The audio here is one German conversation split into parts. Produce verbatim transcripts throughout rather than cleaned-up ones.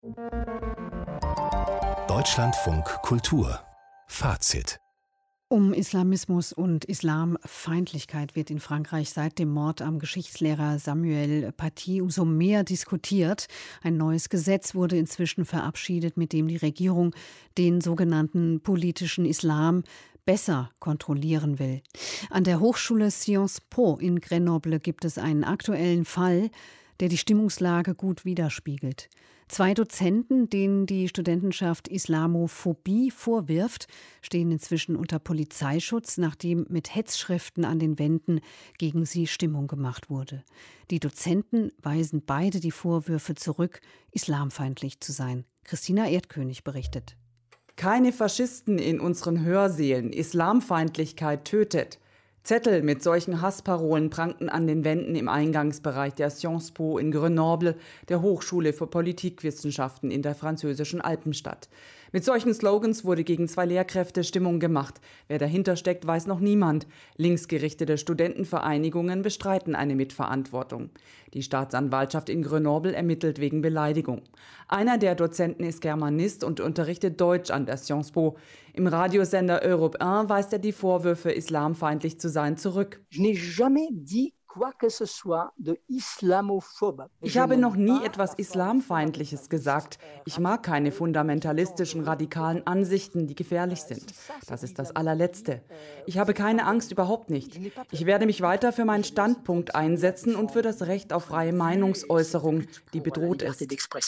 Deutschlandfunk Kultur Fazit. Um Islamismus und Islamfeindlichkeit wird in Frankreich seit dem Mord am Geschichtslehrer Samuel Paty umso mehr diskutiert. Ein neues Gesetz wurde inzwischen verabschiedet, mit dem die Regierung den sogenannten politischen Islam besser kontrollieren will. An der Hochschule Sciences Po in Grenoble gibt es einen aktuellen Fall, der die Stimmungslage gut widerspiegelt. Zwei Dozenten, denen die Studentenschaft Islamophobie vorwirft, stehen inzwischen unter Polizeischutz, nachdem mit Hetzschriften an den Wänden gegen sie Stimmung gemacht wurde. Die Dozenten weisen beide die Vorwürfe zurück, islamfeindlich zu sein. Christina Erdkönig berichtet. Keine Faschisten in unseren Hörsälen. Islamfeindlichkeit tötet. Zettel mit solchen Hassparolen prangten an den Wänden im Eingangsbereich der Sciences Po in Grenoble, der Hochschule für Politikwissenschaften in der französischen Alpenstadt. Mit solchen Slogans wurde gegen zwei Lehrkräfte Stimmung gemacht. Wer dahinter steckt, weiß noch niemand. Linksgerichtete Studentenvereinigungen bestreiten eine Mitverantwortung. Die Staatsanwaltschaft in Grenoble ermittelt wegen Beleidigung. Einer der Dozenten ist Germanist und unterrichtet Deutsch an der Sciences Po. Im Radiosender Europe eins weist er die Vorwürfe, islamfeindlich zu sein, zurück. Ich habe noch nie etwas Islamfeindliches gesagt. Ich mag keine fundamentalistischen, radikalen Ansichten, die gefährlich sind. Das ist das Allerletzte. Ich habe keine Angst, überhaupt nicht. Ich werde mich weiter für meinen Standpunkt einsetzen und für das Recht auf freie Meinungsäußerung, die bedroht ist.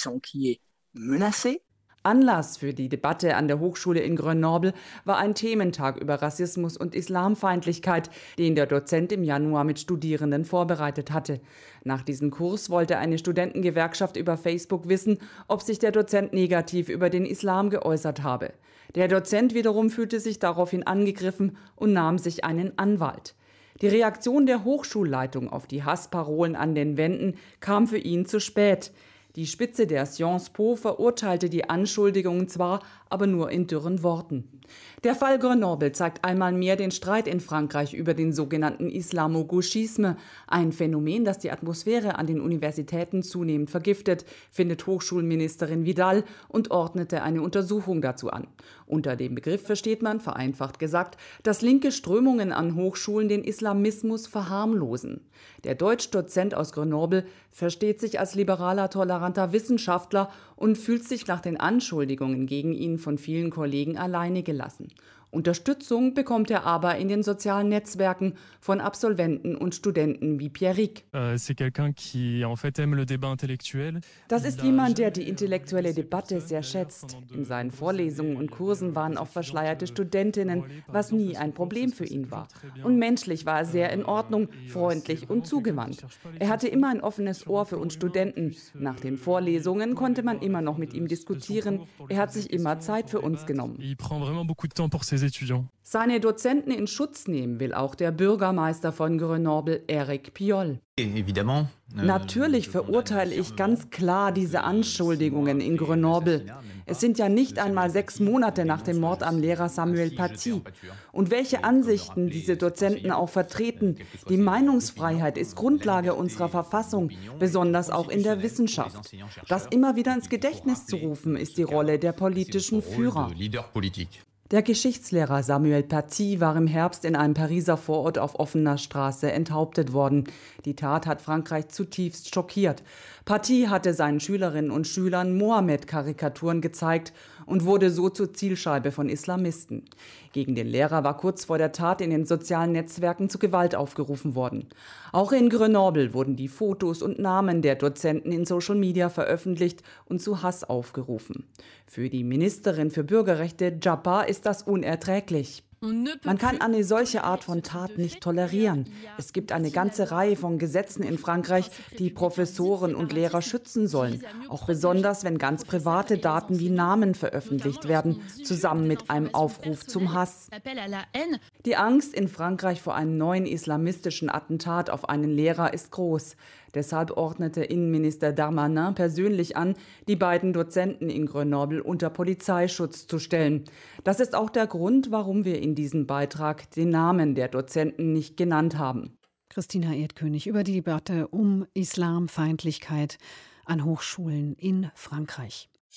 Anlass für die Debatte an der Hochschule in Grenoble war ein Thementag über Rassismus und Islamfeindlichkeit, den der Dozent im Januar mit Studierenden vorbereitet hatte. Nach diesem Kurs wollte eine Studentengewerkschaft über Facebook wissen, ob sich der Dozent negativ über den Islam geäußert habe. Der Dozent wiederum fühlte sich daraufhin angegriffen und nahm sich einen Anwalt. Die Reaktion der Hochschulleitung auf die Hassparolen an den Wänden kam für ihn zu spät. Die Spitze der Sciences Po verurteilte die Anschuldigungen zwar, aber nur in dürren Worten. Der Fall Grenoble zeigt einmal mehr den Streit in Frankreich über den sogenannten Islamo-Gauchisme, ein Phänomen, das die Atmosphäre an den Universitäten zunehmend vergiftet, findet Hochschulministerin Vidal und ordnete eine Untersuchung dazu an. Unter dem Begriff versteht man, vereinfacht gesagt, dass linke Strömungen an Hochschulen den Islamismus verharmlosen. Der Deutschdozent aus Grenoble versteht sich als liberaler, toleranter Wissenschaftler und fühlt sich nach den Anschuldigungen gegen ihn von vielen Kollegen alleine gelassen. Unterstützung bekommt er aber in den sozialen Netzwerken von Absolventen und Studenten wie Pierrick. Das ist jemand, der die intellektuelle Debatte sehr schätzt. In seinen Vorlesungen und Kursen waren auch verschleierte Studentinnen, was nie ein Problem für ihn war. Und menschlich war er sehr in Ordnung, freundlich und zugewandt. Er hatte immer ein offenes Ohr für uns Studenten. Nach den Vorlesungen konnte man immer noch mit ihm diskutieren. Er hat sich immer Zeit für uns genommen. Seine Dozenten in Schutz nehmen will auch der Bürgermeister von Grenoble, Eric Piolle. Natürlich verurteile ich ganz klar diese Anschuldigungen in Grenoble. Es sind ja nicht einmal sechs Monate nach dem Mord am Lehrer Samuel Paty. Und welche Ansichten diese Dozenten auch vertreten, die Meinungsfreiheit ist Grundlage unserer Verfassung, besonders auch in der Wissenschaft. Das immer wieder ins Gedächtnis zu rufen, ist die Rolle der politischen Führer. Der Geschichtslehrer Samuel Paty war im Herbst in einem Pariser Vorort auf offener Straße enthauptet worden. Die Tat hat Frankreich zutiefst schockiert. Paty hatte seinen Schülerinnen und Schülern Mohammed-Karikaturen gezeigt und wurde so zur Zielscheibe von Islamisten. Gegen den Lehrer war kurz vor der Tat in den sozialen Netzwerken zu Gewalt aufgerufen worden. Auch in Grenoble wurden die Fotos und Namen der Dozenten in Social Media veröffentlicht und zu Hass aufgerufen. Für die Ministerin für Bürgerrechte Djabba ist das unerträglich. Man kann eine solche Art von Tat nicht tolerieren. Es gibt eine ganze Reihe von Gesetzen in Frankreich, die Professoren und Lehrer schützen sollen. Auch besonders, wenn ganz private Daten wie Namen veröffentlicht werden, zusammen mit einem Aufruf zum Hass. Die Angst in Frankreich vor einem neuen islamistischen Attentat auf einen Lehrer ist groß. Deshalb ordnete Innenminister Darmanin persönlich an, die beiden Dozenten in Grenoble unter Polizeischutz zu stellen. Das ist auch der Grund, warum wir in diesem Beitrag den Namen der Dozenten nicht genannt haben. Christina Erdkönig über die Debatte um Islamfeindlichkeit an Hochschulen in Frankreich.